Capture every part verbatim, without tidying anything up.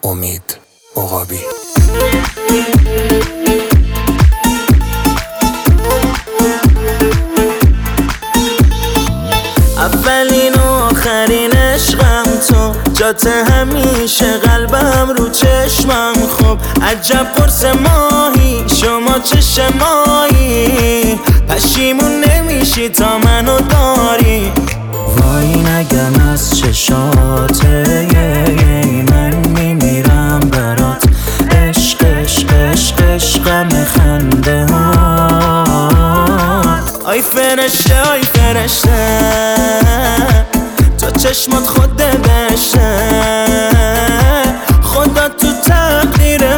امید عقابی. اولین و آخرین عشقم تو، جات همیشه قلبم رو چشمم. خب عجب قرص ماهی، شما چه ماهی، پشیمون نمیشی تا منو داری. وای نگم از چشاته من میمیرم برات، عشق عشق عشق عشقم خنده ها. آی فرشته آی فرشته، تو چشمات خود بشه، خدا تو تقدیر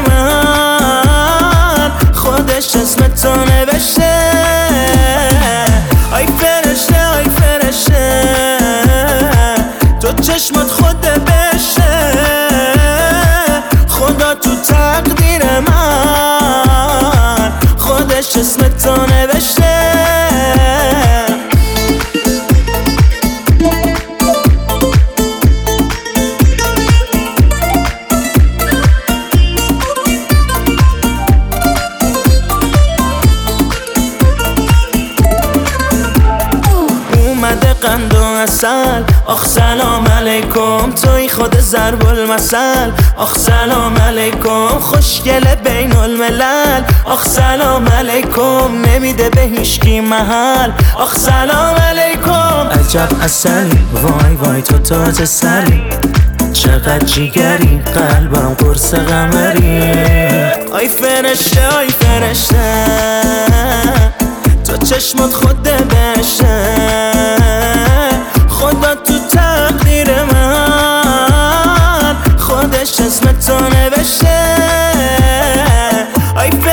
من خودش اسمتو نوشته. آی فرشته آی فرشته، تو چشمات خود بشه، خدا تو تقدیر من خودش اسمتو نوشته. اومده قند و عسل، آخ سلام علیکم، توی خود ضرب المثل. آخ سلام علیکم، خوشگل بین الملل. آخ سلام علیکم، نمیده به هیچکی محل. آخ سلام علیکم، عجب عسلی، وای وای تو تازه سری، چقدر جیگری، قلبم قرص قمری. آی فرشته آی فرشته، تو چشمات خود بشه، خدا تو تقدیر من خودش اسمتو نوشته. آی